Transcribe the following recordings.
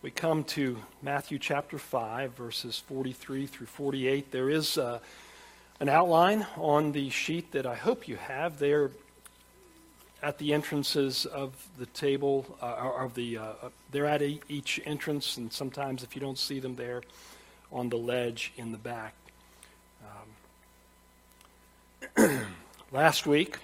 we come to Matthew chapter 5, verses 43 through 48. There is an outline on the sheet that I hope you have there at the entrances of the table, they're at each entrance, and sometimes if you don't see them there, on the ledge in the back. Last week,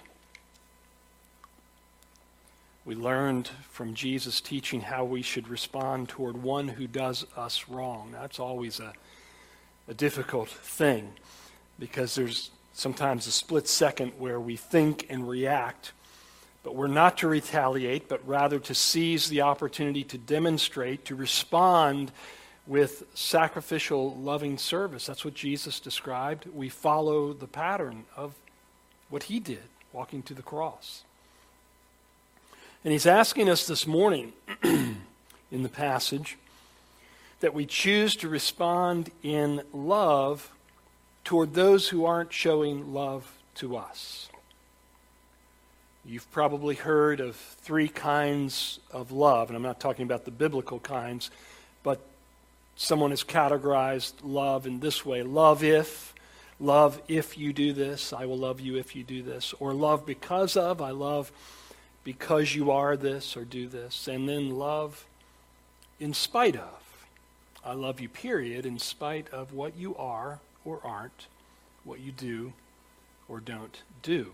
we learned from Jesus' teaching how we should respond toward one who does us wrong. That's always a difficult thing, because there's sometimes a split second where we think and react, but we're not to retaliate, but rather to seize the opportunity to demonstrate, to respond with sacrificial, loving service. That's what Jesus described. We follow the pattern of what he did, walking to the cross. And he's asking us this morning in the passage that we choose to respond in love toward those who aren't showing love to us. You've probably heard of 3 kinds of love, and I'm not talking about the biblical kinds, but someone has categorized love in this way: love if you do this, I will love you if you do this. Or love because of, I love because you are this or do this. And then love in spite of, I love you period, in spite of what you are or aren't, what you do or don't do.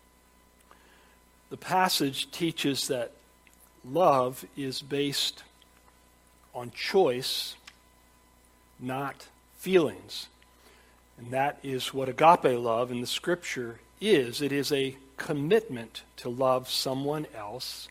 The passage teaches that love is based on choice, not feelings. And that is what agape love in the Scripture is. It is a commitment to love someone else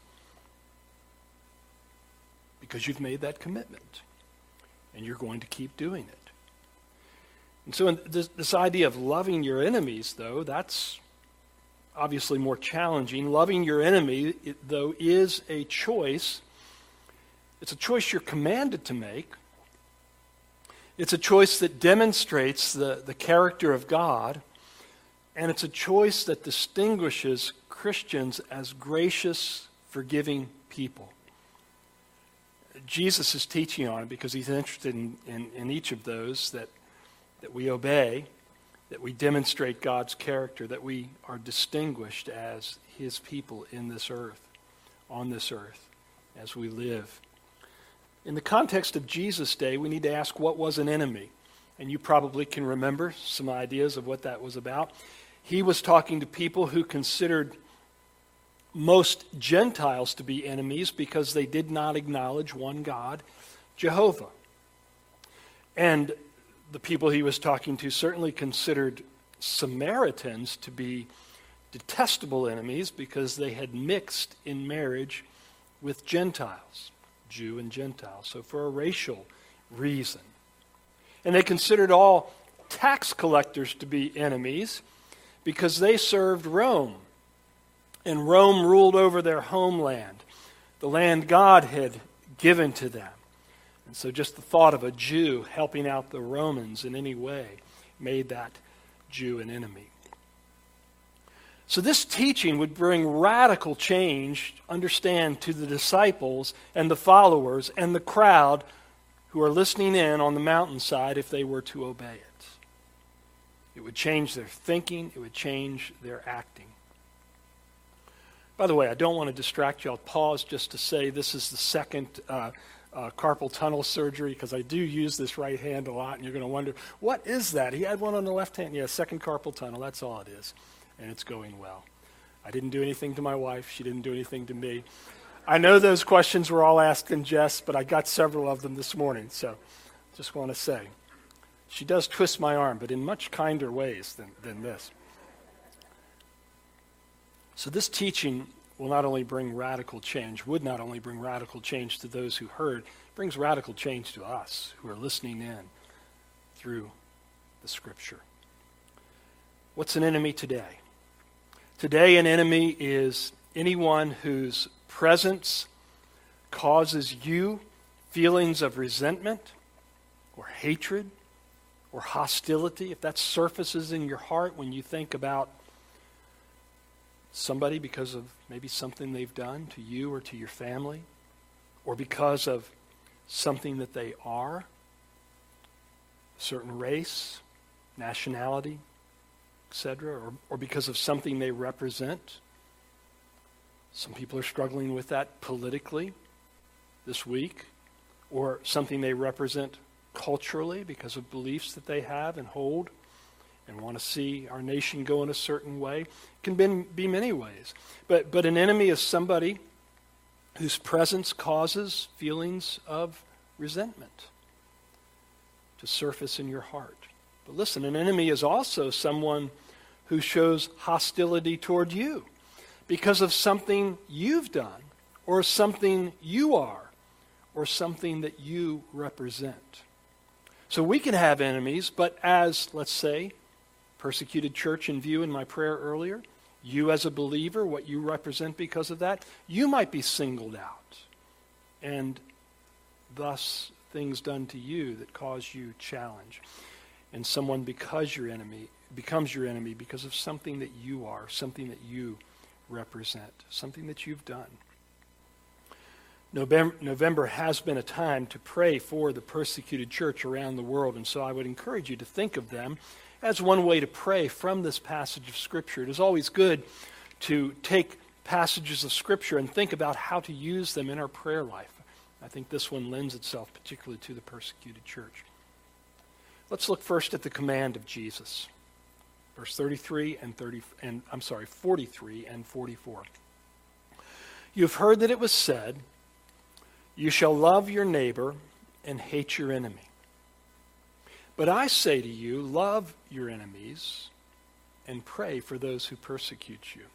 because you've made that commitment and you're going to keep doing it. And so in this idea of loving your enemies, though, that's obviously more challenging. Loving your enemy, though, is a choice. It's a choice you're commanded to make. It's a choice that demonstrates the character of God, and it's a choice that distinguishes Christians as gracious, forgiving people. Jesus is teaching on it because he's interested in each of those, that we obey, that we demonstrate God's character, that we are distinguished as his people in this earth, on this earth, as we live. In the context of Jesus' day, we need to ask, what was an enemy? And you probably can remember some ideas of what that was about. He was talking to people who considered most Gentiles to be enemies because they did not acknowledge one God, Jehovah. And the people he was talking to certainly considered Samaritans to be detestable enemies because they had mixed in marriage with Gentiles, Jew and Gentile, so for a racial reason. And they considered all tax collectors to be enemies because they served Rome, and Rome ruled over their homeland, the land God had given to them. And so just the thought of a Jew helping out the Romans in any way made that Jew an enemy. So this teaching would bring radical change, understand, to the disciples and the followers and the crowd who are listening in on the mountainside if they were to obey it. It would change their thinking. It would change their acting. By the way, I don't want to distract you. I'll pause just to say this is the second carpal tunnel surgery, because I do use this right hand a lot, and you're going to wonder, what is that? He had one on the left hand. Yeah, second carpal tunnel. That's all it is. And it's going well. I didn't do anything to my wife. She didn't do anything to me. I know those questions were all asked in jest, but I got several of them this morning, so just want to say. She does twist my arm, but in much kinder ways than this. So this teaching will not only bring radical change, would not only bring radical change to those who heard, it brings radical change to us who are listening in through the Scripture. What's an enemy today? Today, an enemy is anyone whose presence causes you feelings of resentment or hatred or hostility. If that surfaces in your heart when you think about somebody because of maybe something they've done to you or to your family, or because of something that they are, a certain race, nationality, etc., or because of something they represent. Some people are struggling with that politically this week, or something they represent culturally because of beliefs that they have and hold and want to see our nation go in a certain way. It can be many ways. But an enemy is somebody whose presence causes feelings of resentment to surface in your heart. But listen, an enemy is also someone who shows hostility toward you because of something you've done, or something you are, or something that you represent. So we can have enemies, but as, let's say, persecuted church in view in my prayer earlier, you as a believer, what you represent because of that, you might be singled out. And thus things done to you that cause you challenge. And someone becomes your enemy because of something that you are, something that you represent, something that you've done. November has been a time to pray for the persecuted church around the world, and so I would encourage you to think of them as one way to pray from this passage of Scripture. It is always good to take passages of Scripture and think about how to use them in our prayer life. I think this one lends itself particularly to the persecuted church. Let's look first at the command of Jesus. Verse 43 and 43 and 44. You've heard that it was said, you shall love your neighbor and hate your enemy. But I say to you, love your enemies and pray for those who persecute you.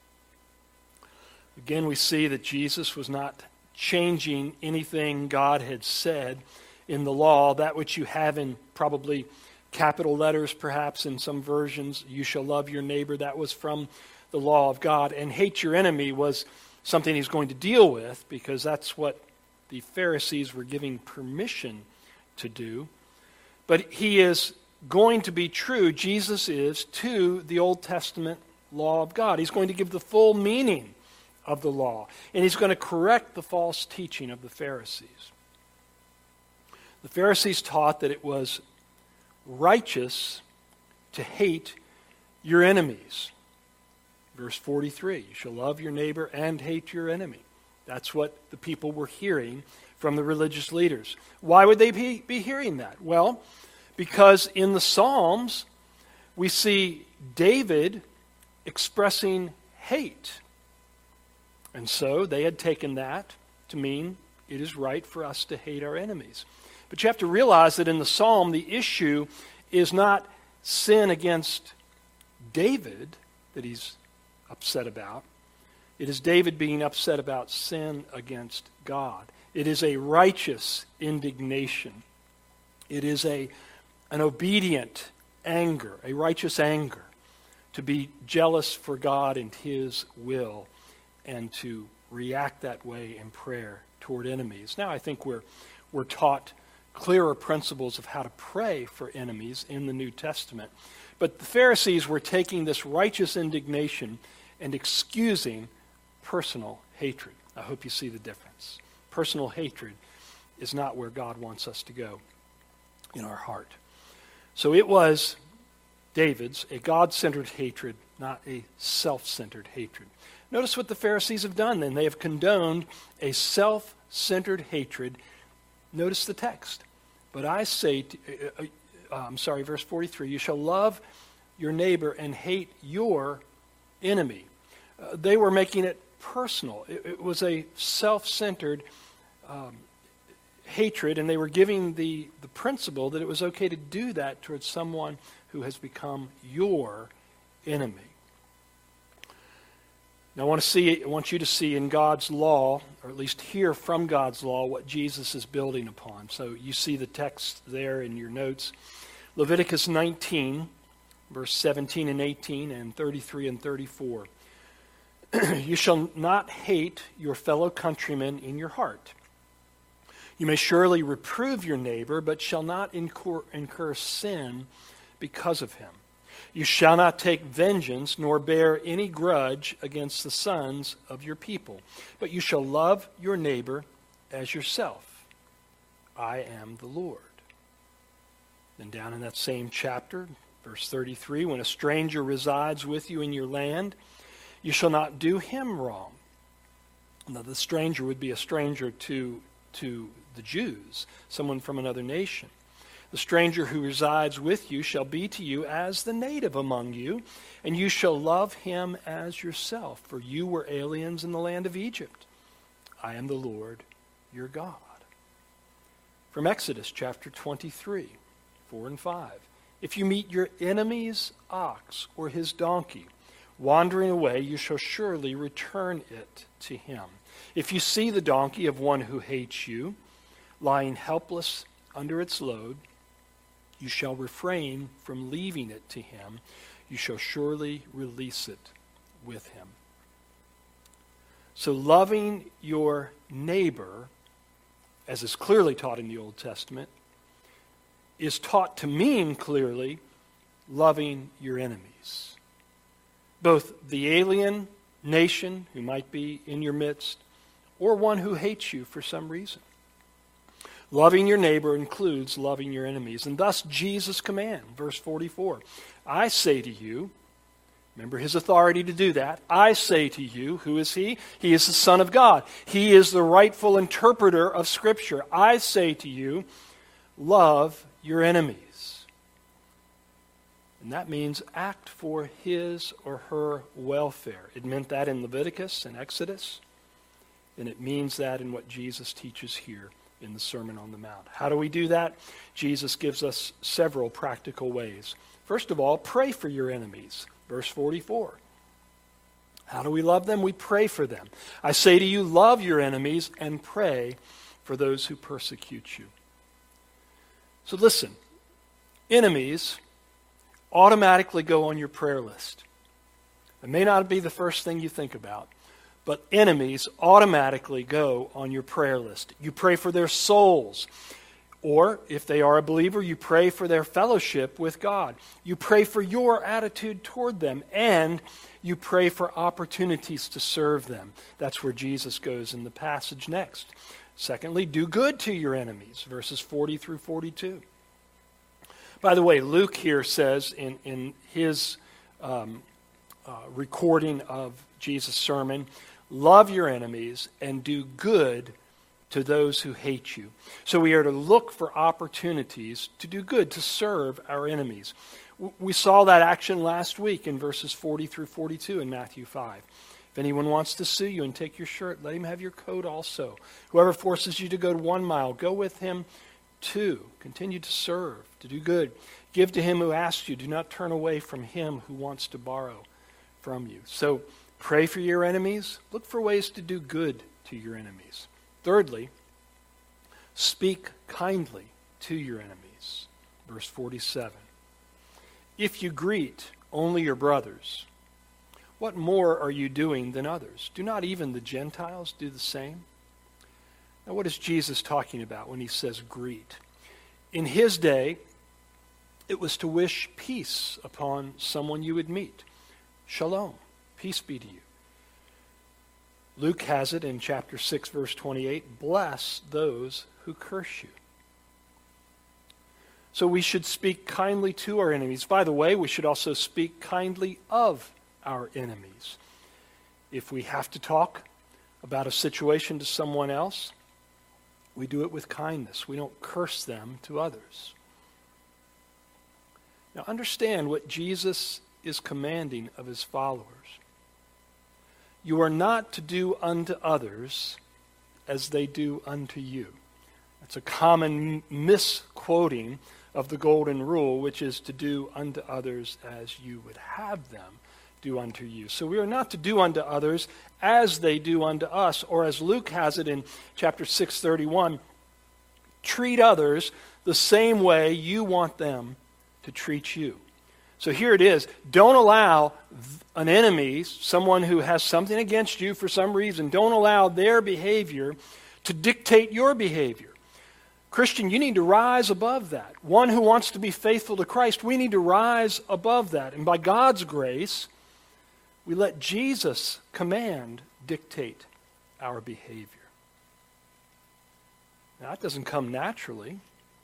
Again, we see that Jesus was not changing anything God had said in the law, that which you have in probably capital letters, perhaps in some versions. You shall love your neighbor. That was from the law of God. And hate your enemy was something he's going to deal with, because that's what the Pharisees were giving permission to do. But he is going to be true, Jesus is, to the Old Testament law of God. He's going to give the full meaning of the law. And he's going to correct the false teaching of the Pharisees. The Pharisees taught that it was righteous to hate your enemies. Verse 43, you shall love your neighbor and hate your enemy. That's what the people were hearing from the religious leaders. Why would they be hearing that? Well, because in the Psalms, we see David expressing hate. And so they had taken that to mean it is right for us to hate our enemies. But you have to realize that in the Psalm, the issue is not sin against David that he's upset about. It is David being upset about sin against God. It is a righteous indignation. It is an obedient anger, a righteous anger, to be jealous for God and His will and to react that way in prayer toward enemies. Now I think we're taught clearer principles of how to pray for enemies in the New Testament. But the Pharisees were taking this righteous indignation and excusing personal hatred. I hope you see the difference. Personal hatred is not where God wants us to go in our heart. So it was David's, a God-centered hatred, not a self-centered hatred. Notice what the Pharisees have done then. They have condoned a self-centered hatred. Notice the text. But I say, verse 43, you shall love your neighbor and hate your enemy. They were making it personal. It was a self-centered hatred, and they were giving the principle that it was okay to do that towards someone who has become your enemy. Now, I want you to see in God's law, or at least hear from God's law, what Jesus is building upon. So you see the text there in your notes. Leviticus 19, verse 17 and 18, and 33 and 34. You shall not hate your fellow countrymen in your heart. You may surely reprove your neighbor, but shall not incur sin because of him. You shall not take vengeance, nor bear any grudge against the sons of your people, but you shall love your neighbor as yourself. I am the Lord. Then down in that same chapter, verse 33, when a stranger resides with you in your land, you shall not do him wrong. Now, the stranger would be a stranger to the Jews, someone from another nation. The stranger who resides with you shall be to you as the native among you, and you shall love him as yourself, for you were aliens in the land of Egypt. I am the Lord your God. From Exodus chapter 23, 4 and 5. If you meet your enemy's ox or his donkey wandering away, you shall surely return it to him. If you see the donkey of one who hates you lying helpless under its load, you shall refrain from leaving it to him. You shall surely release it with him. So loving your neighbor, as is clearly taught in the Old Testament, is taught to mean clearly loving your enemies. Both the alien nation who might be in your midst, or one who hates you for some reason. Loving your neighbor includes loving your enemies. And thus Jesus' command, verse 44, I say to you, remember his authority to do that, I say to you, who is he? He is the Son of God. He is the rightful interpreter of Scripture. I say to you, love your enemies. And that means act for his or her welfare. It meant that in Leviticus and Exodus, and it means that in what Jesus teaches here in the Sermon on the Mount. How do we do that? Jesus gives us several practical ways. First of all, pray for your enemies. Verse 44. How do we love them? We pray for them. I say to you, love your enemies and pray for those who persecute you. So listen, enemies automatically go on your prayer list. It may not be the first thing you think about, but enemies automatically go on your prayer list. You pray for their souls. Or, if they are a believer, you pray for their fellowship with God. You pray for your attitude toward them. And you pray for opportunities to serve them. That's where Jesus goes in the passage next. Secondly, do good to your enemies, verses 40 through 42. By the way, Luke here says in his recording of Jesus' sermon, love your enemies and do good to those who hate you. So we are to look for opportunities to do good, to serve our enemies. We saw that action last week in verses 40 through 42 in Matthew 5. If anyone wants to sue you and take your shirt, let him have your coat also. Whoever forces you to go 1 mile, go with him 2. Continue to serve, to do good. Give to him who asks you. Do not turn away from him who wants to borrow from you. So pray for your enemies. Look for ways to do good to your enemies. Thirdly, speak kindly to your enemies. Verse 47. If you greet only your brothers, what more are you doing than others? Do not even the Gentiles do the same? Now, what is Jesus talking about when he says greet? In his day, it was to wish peace upon someone you would meet. Shalom, peace be to you. Luke has it in chapter 6, verse 28, bless those who curse you. So we should speak kindly to our enemies. By the way, we should also speak kindly of our enemies. If we have to talk about a situation to someone else, we do it with kindness. We don't curse them to others. Now understand what Jesus is commanding of his followers. You are not to do unto others as they do unto you. That's a common misquoting of the golden rule, which is to do unto others as you would have them do unto you. So we are not to do unto others as they do unto us, or as Luke has it in chapter 6:31, treat others the same way you want them to treat you. So here it is. Don't allow an enemy, someone who has something against you for some reason, don't allow their behavior to dictate your behavior. Christian, you need to rise above that. One who wants to be faithful to Christ, we need to rise above that. And by God's grace, we let Jesus' command dictate our behavior. Now, that doesn't come naturally.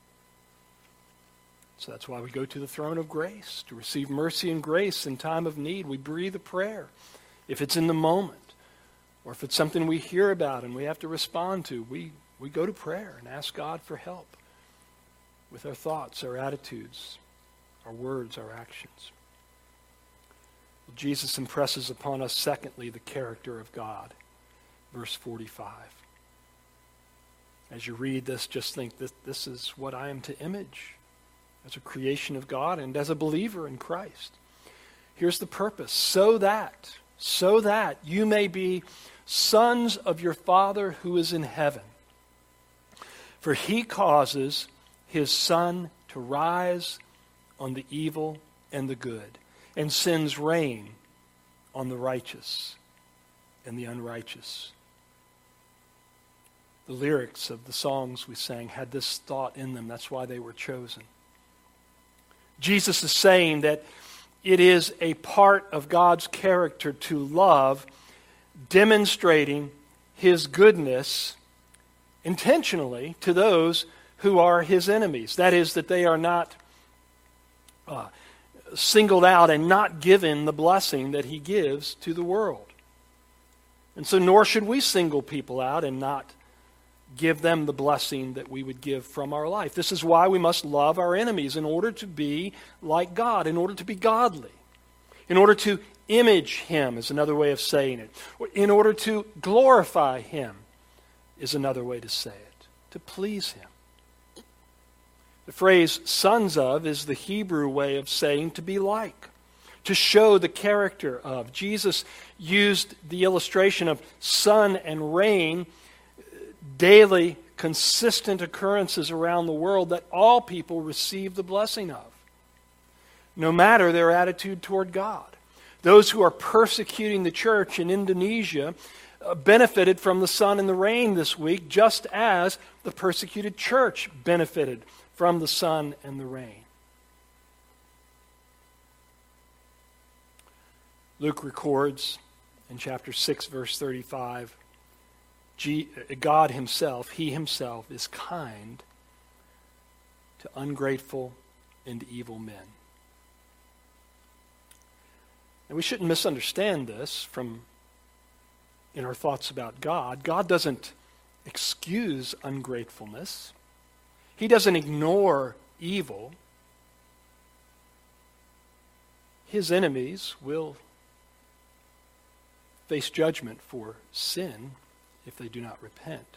So that's why we go to the throne of grace, to receive mercy and grace in time of need. We breathe a prayer. If it's in the moment, or if it's something we hear about and we have to respond to, we go to prayer and ask God for help with our thoughts, our attitudes, our words, our actions. Well, Jesus impresses upon us, secondly, the character of God. Verse 45. As you read this, just think, this is what I am to image as a creation of God and as a believer in Christ. Here's the purpose, so that you may be sons of your Father who is in heaven. For he causes his sun to rise on the evil and the good, and sends rain on the righteous and the unrighteous. The lyrics of the songs we sang had this thought in them. That's why they were chosen. Jesus is saying that it is a part of God's character to love, demonstrating his goodness intentionally to those who are his enemies. That is, that they are not singled out and not given the blessing that he gives to the world. And so nor should we single people out and not give them the blessing that we would give from our life. This is why we must love our enemies, in order to be like God, in order to be godly, in order to image him is another way of saying it, in order to glorify him is another way to say it, to please him. The phrase sons of is the Hebrew way of saying to be like, to show the character of. Jesus used the illustration of sun and rain, daily, consistent occurrences around the world that all people receive the blessing of, no matter their attitude toward God. Those who are persecuting the church in Indonesia benefited from the sun and the rain this week, just as the persecuted church benefited from the sun and the rain. Luke records in chapter 6, verse 35, God himself, he himself, is kind to ungrateful and evil men. And we shouldn't misunderstand this in our thoughts about God. God doesn't excuse ungratefulness. He doesn't ignore evil. His enemies will face judgment for sin if they do not repent.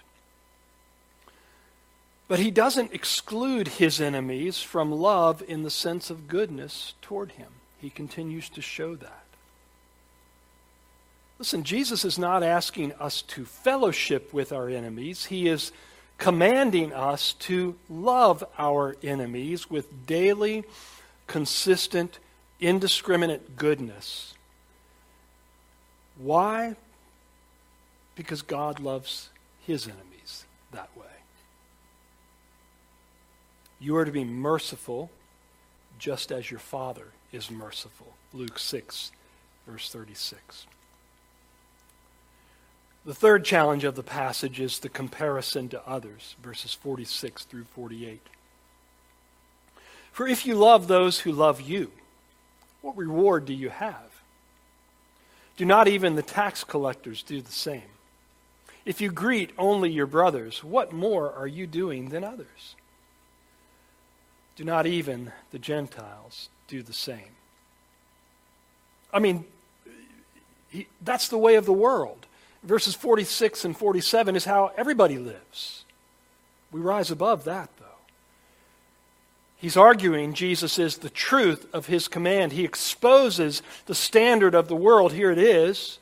But he doesn't exclude his enemies from love in the sense of goodness toward him. He continues to show that. Listen, Jesus is not asking us to fellowship with our enemies. He is commanding us to love our enemies with daily, consistent, indiscriminate goodness. Why? Because God loves his enemies that way. You are to be merciful just as your Father is merciful. Luke 6, verse 36. The third challenge of the passage is the comparison to others, verses 46 through 48. For if you love those who love you, what reward do you have? Do not even the tax collectors do the same? If you greet only your brothers, what more are you doing than others? Do not even the Gentiles do the same? I mean, that's the way of the world. Verses 46 and 47 is how everybody lives. We rise above that, though. He's arguing Jesus is the truth of his command. He exposes the standard of the world. Here it is.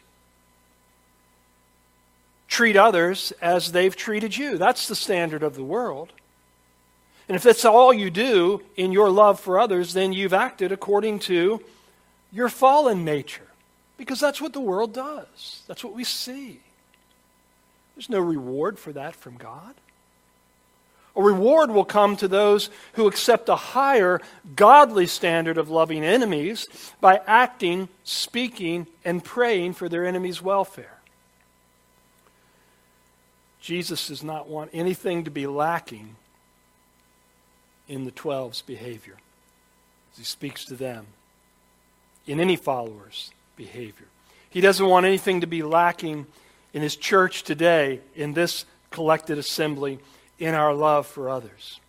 Treat others as they've treated you. That's the standard of the world. And if that's all you do in your love for others, then you've acted according to your fallen nature. Because that's what the world does. That's what we see. There's no reward for that from God. A reward will come to those who accept a higher godly standard of loving enemies by acting, speaking, and praying for their enemies' welfare. Jesus does not want anything to be lacking in the 12's behavior as he speaks to them, in any follower's behavior. He doesn't want anything to be lacking in his church today, in this collected assembly, in our love for others.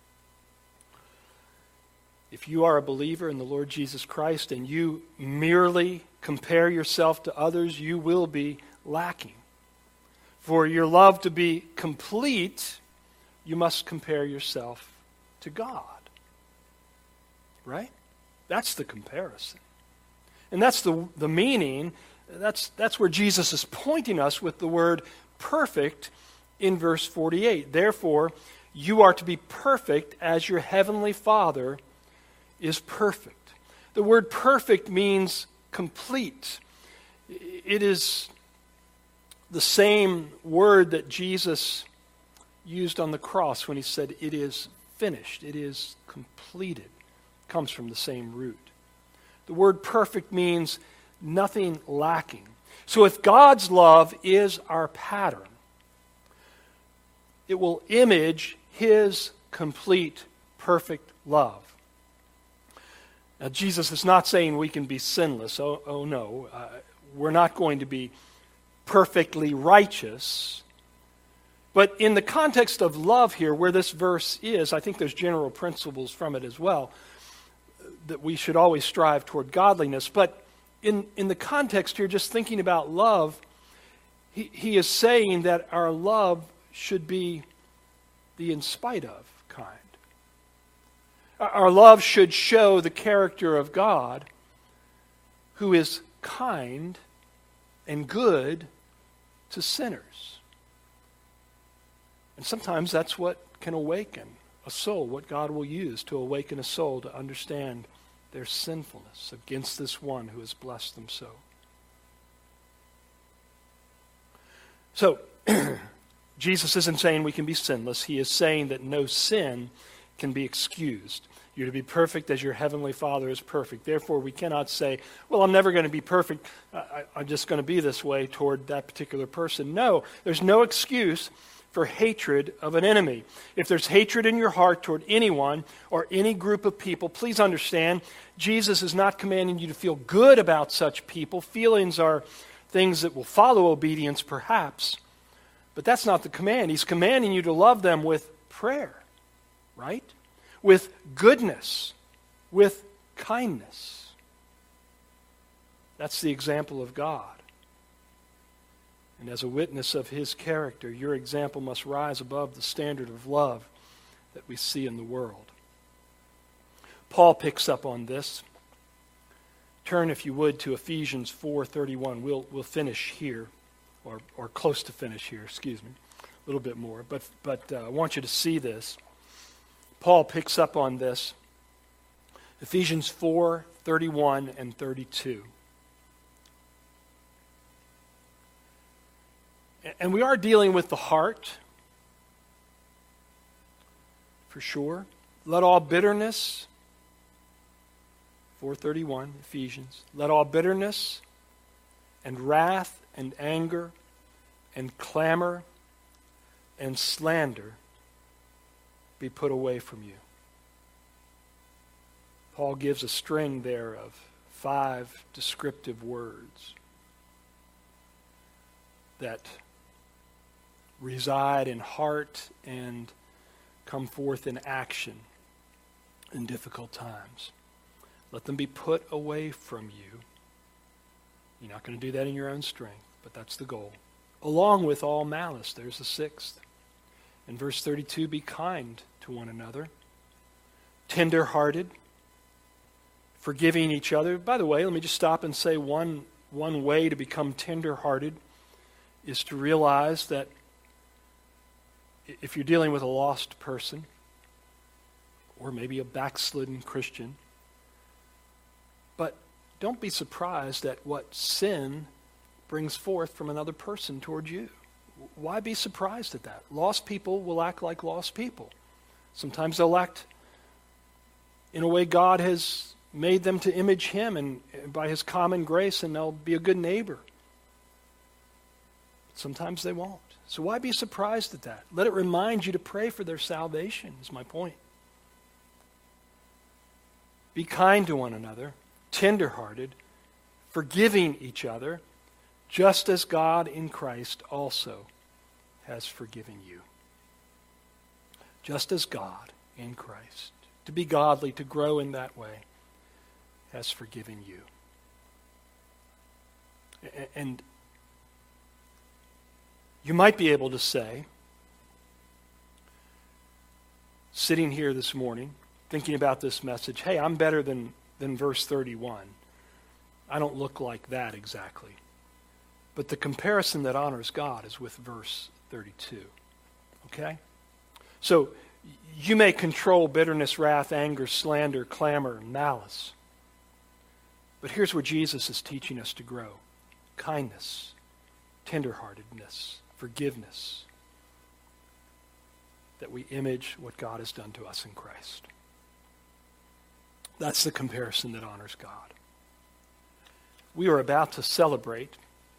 If you are a believer in the Lord Jesus Christ and you merely compare yourself to others, you will be lacking. For your love to be complete, you must compare yourself to God. Right? That's the comparison. And that's the meaning. That's where Jesus is pointing us with the word perfect in verse 48. Therefore, you are to be perfect as your heavenly Father is perfect. The word perfect means complete. It is the same word that Jesus used on the cross when he said, "It is finished, it is completed." It comes from the same root. The word perfect means nothing lacking. So if God's love is our pattern, it will image his complete, perfect love. Now, Jesus is not saying we can be sinless. Oh no. We're not going to be perfectly righteous. But in the context of love here, where this verse is, I think there's general principles from it as well, that we should always strive toward godliness. But in the context here, just thinking about love, he is saying that our love should be the in spite of kind. Our love should show the character of God, who is kind and good to sinners. And sometimes that's what can awaken a soul, what God will use to awaken a soul to understand their sinfulness against this one who has blessed them so. So, Jesus isn't saying we can be sinless. He is saying that no sin can be excused. You're to be perfect as your heavenly Father is perfect. Therefore, we cannot say, well, I'm never going to be perfect. I'm just going to be this way toward that particular person. No, there's no excuse for hatred of an enemy. If there's hatred in your heart toward anyone or any group of people, please understand, Jesus is not commanding you to feel good about such people. Feelings are things that will follow obedience, perhaps. But that's not the command. He's commanding you to love them with prayer, right? With goodness, with kindness. That's the example of God. And as a witness of his character, your example must rise above the standard of love that we see in the world. Paul picks up on this. Turn, if you would, to Ephesians 4:31. We'll finish here, or close to finish here, excuse me, a little bit more. But I want you to see this. Paul picks up on this. Ephesians 4:31 and 32. And we are dealing with the heart, for sure. Let all bitterness, 4:31, Ephesians, let all bitterness and wrath and anger and clamor and slander be put away from you. Paul gives a string there of 5 descriptive words that reside in heart and come forth in action in difficult times. Let them be put away from you. You're not going to do that in your own strength, but that's the goal. Along with all malice, there's the 6th. In verse 32, be kind to one another, tender-hearted, forgiving each other. By the way, let me just stop and say one way to become tender-hearted is to realize that if you're dealing with a lost person, or maybe a backslidden Christian, but don't be surprised at what sin brings forth from another person toward you. Why be surprised at that? Lost people will act like lost people. Sometimes they'll act in a way God has made them to image him and by his common grace, and they'll be a good neighbor. Sometimes they won't. So why be surprised at that? Let it remind you to pray for their salvation, is my point. Be kind to one another, tender-hearted, forgiving each other, just as God in Christ also has forgiven you. Just as God in Christ, to be godly, to grow in that way, has forgiven you. And you might be able to say, sitting here this morning, thinking about this message, hey, I'm better than verse 31. I don't look like that exactly. But the comparison that honors God is with verse 32. Okay? So, you may control bitterness, wrath, anger, slander, clamor, and malice. But here's where Jesus is teaching us to grow. Kindness, tenderheartedness, forgiveness. That we image what God has done to us in Christ. That's the comparison that honors God. We are about to celebrate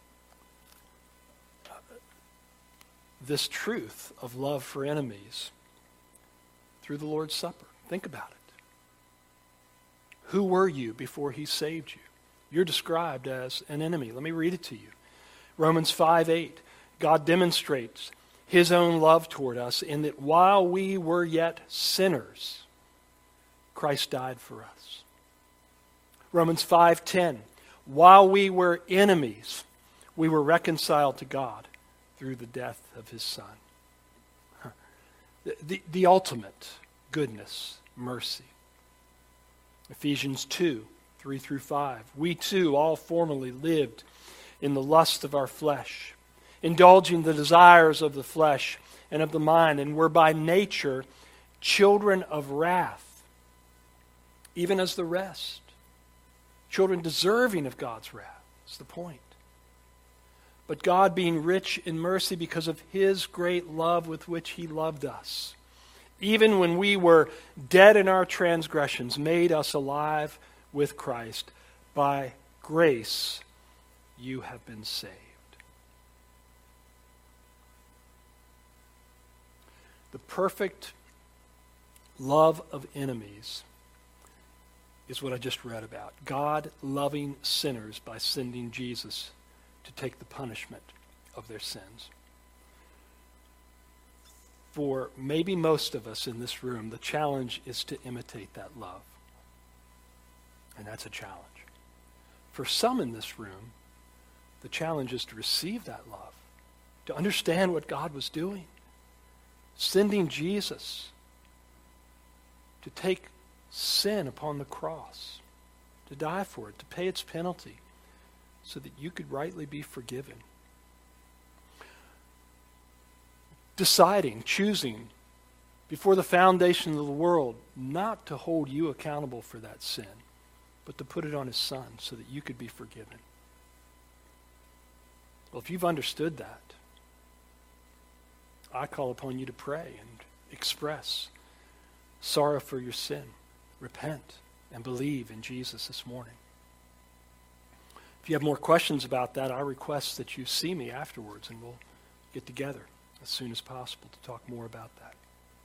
this truth of love for enemies through the Lord's Supper. Think about it. Who were you before he saved you? You're described as an enemy. Let me read it to you. Romans 5:8. God demonstrates his own love toward us in that while we were yet sinners, Christ died for us. Romans 5:10. While we were enemies, we were reconciled to God through the death of his Son. The ultimate goodness, mercy. Ephesians 2:3-5. We too all formerly lived in the lust of our flesh, indulging the desires of the flesh and of the mind, and were by nature children of wrath, even as the rest. Children deserving of God's wrath is the point. But God, being rich in mercy because of his great love with which he loved us, even when we were dead in our transgressions, made us alive with Christ. By grace you have been saved. The perfect love of enemies is what I just read about. God loving sinners by sending Jesus to take the punishment of their sins. For maybe most of us in this room, the challenge is to imitate that love. And that's a challenge. For some in this room, the challenge is to receive that love, to understand what God was doing, sending Jesus to take sin upon the cross, to die for it, to pay its penalty, so that you could rightly be forgiven. Deciding, choosing, before the foundation of the world, not to hold you accountable for that sin, but to put it on his Son so that you could be forgiven. Well, if you've understood that, I call upon you to pray and express sorrow for your sin. Repent and believe in Jesus this morning. If you have more questions about that, I request that you see me afterwards and we'll get together as soon as possible to talk more about that.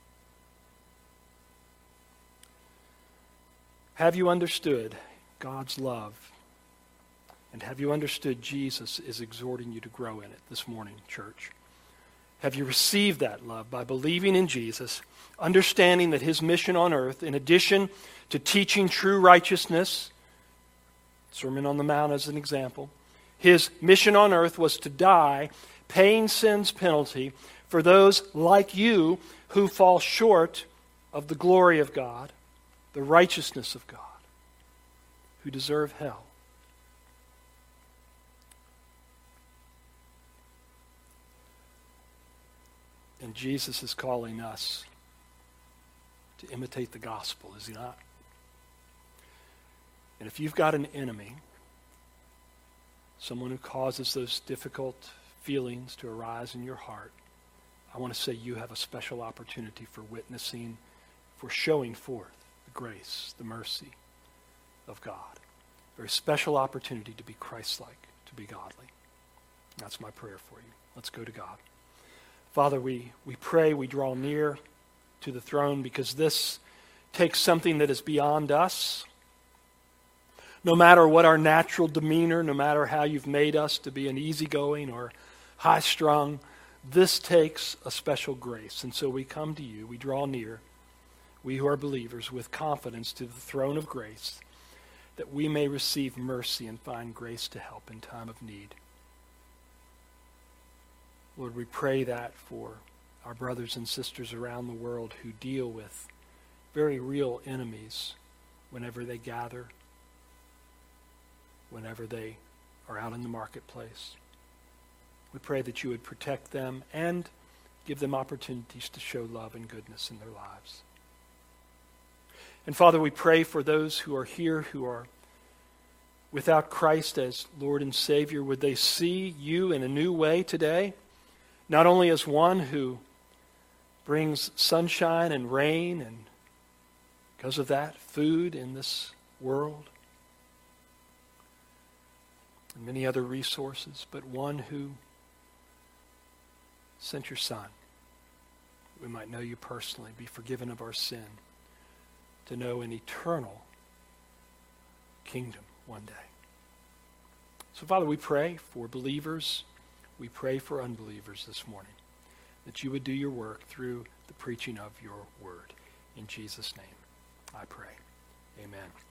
Have you understood God's love? And have you understood Jesus is exhorting you to grow in it this morning, church? Have you received that love by believing in Jesus, understanding that his mission on earth, in addition to teaching true righteousness, Sermon on the Mount as an example, his mission on earth was to die, paying sin's penalty for those like you who fall short of the glory of God, the righteousness of God, who deserve hell. And Jesus is calling us to imitate the gospel, is he not? And if you've got an enemy, someone who causes those difficult feelings to arise in your heart, I want to say you have a special opportunity for witnessing, for showing forth the grace, the mercy of God. A very special opportunity to be Christ-like, to be godly. That's my prayer for you. Let's go to God. Father, we pray, we draw near to the throne because this takes something that is beyond us. No matter what our natural demeanor, no matter how you've made us to be an easygoing or high-strung, this takes a special grace. And so we come to you, we draw near, we who are believers, with confidence to the throne of grace, that we may receive mercy and find grace to help in time of need. Lord, we pray that for our brothers and sisters around the world who deal with very real enemies whenever they gather, whenever they are out in the marketplace. We pray that you would protect them and give them opportunities to show love and goodness in their lives. And Father, we pray for those who are here who are without Christ as Lord and Savior. Would they see you in a new way today? Not only as one who brings sunshine and rain and, because of that, food in this world and many other resources, but one who sent your Son, that we might know you personally, be forgiven of our sin, to know an eternal kingdom one day. So, Father, we pray for believers. We pray for unbelievers this morning, that you would do your work through the preaching of your word. In Jesus' name, I pray. Amen.